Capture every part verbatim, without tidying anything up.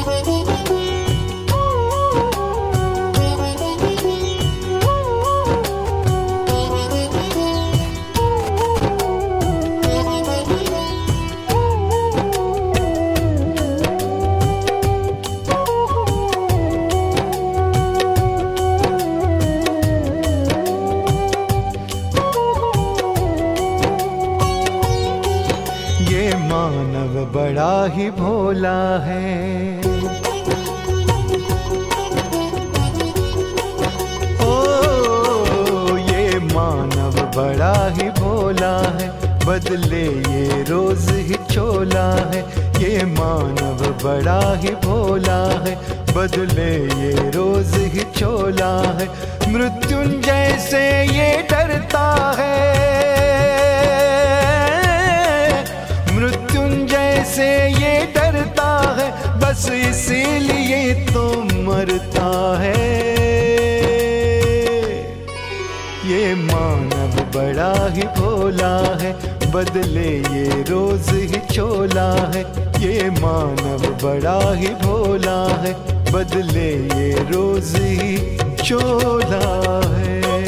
मानव बड़ा ही भोला है। ओ ये मानव बड़ा ही भोला है, बदले ये रोज ही चोला है। ये मानव बड़ा ही भोला है, बदले ये रोज ही चोला है। मृत्युंजय से ये डरता है, मृत्युंजय से ये डरता है, बस इसीलिए तो मरता है। ये मानव बड़ा ही भोला है, बदले ये रोज ही चोला है। ये मानव बड़ा ही भोला है, बदले ये रोज ही चोला है।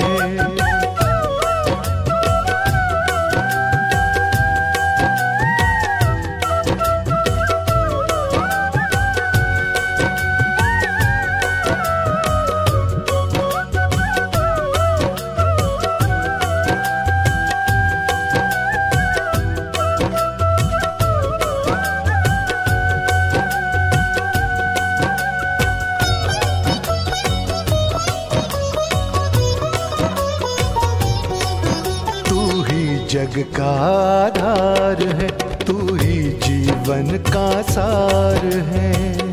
जग का आधार है, तू ही जीवन का सार है।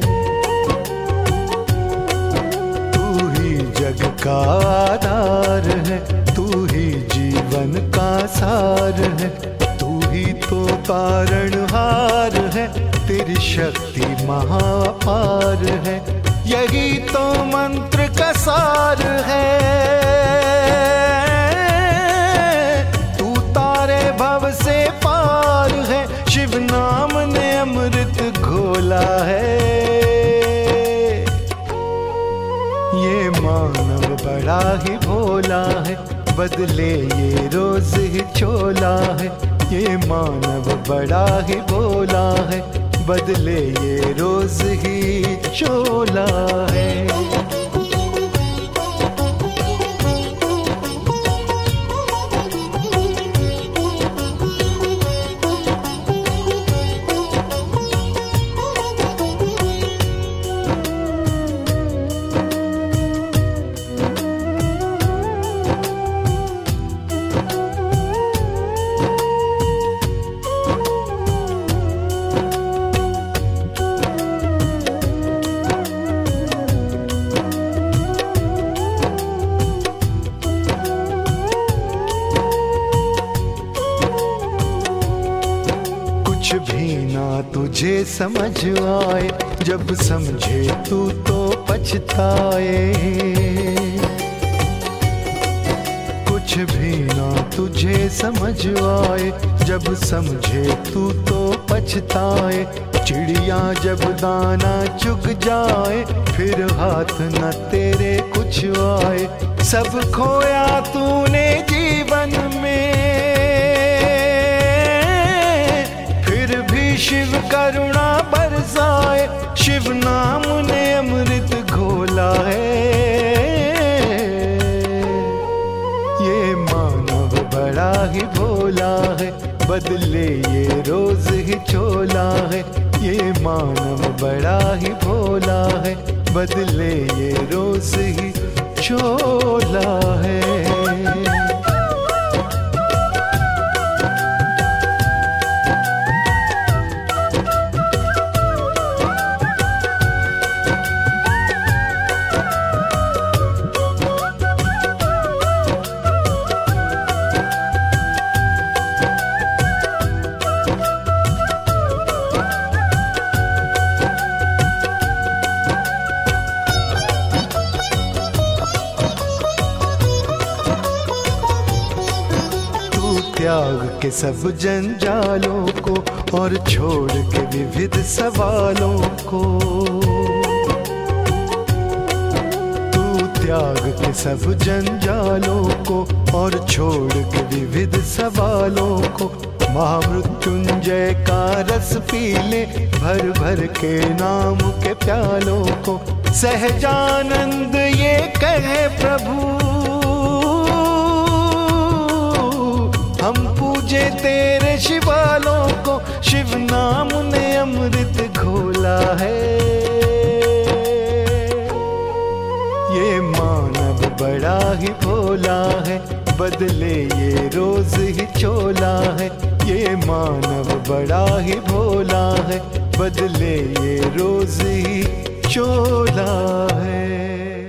तू ही जग का आधार है, तू ही जीवन का सार है। तू ही तो तारणहार है, तेरी शक्ति महापार है। यही तो मंत्र का सार है, भव से पार है। शिव नाम ने अमृत घोला है। ये मानव बड़ा ही भोला है, बदले ये रोज ही चोला है। ये मानव बड़ा ही भोला है, बदले ये रोज ही चोला है। भी ना तुझे समझ आए, जब समझे तू तो पछताए। कुछ भी ना तुझे समझ आए, जब समझे तू तो पछताए। चिड़िया जब दाना चुग जाए, फिर हाथ न तेरे कुछ आए। सब खोया तूने जीवन में, शिव करुणा बरसाए। शिव नाम ने अमृत घोला है। ये मानव बड़ा ही भोला है, बदले ये रोज ही चोला है। ये मानव बड़ा ही भोला है, बदले ये रोज ही चोला है। त्याग के सब जंजालों को और छोड़ के विविध सवालों को, के सब जंजालों को और छोड़ के विविध सवालों को, महामृत्युंजय का रस पी ले भर भर के नाम के प्यालों को। सहजानंद ये कहे प्रभु, हम पूजे तेरे शिवालों को, शिव नाम ने अमृत घोला है। ये मानव बड़ा ही भोला है, बदले ये रोज ही चोला है। ये मानव बड़ा ही भोला है, बदले ये रोज ही चोला है।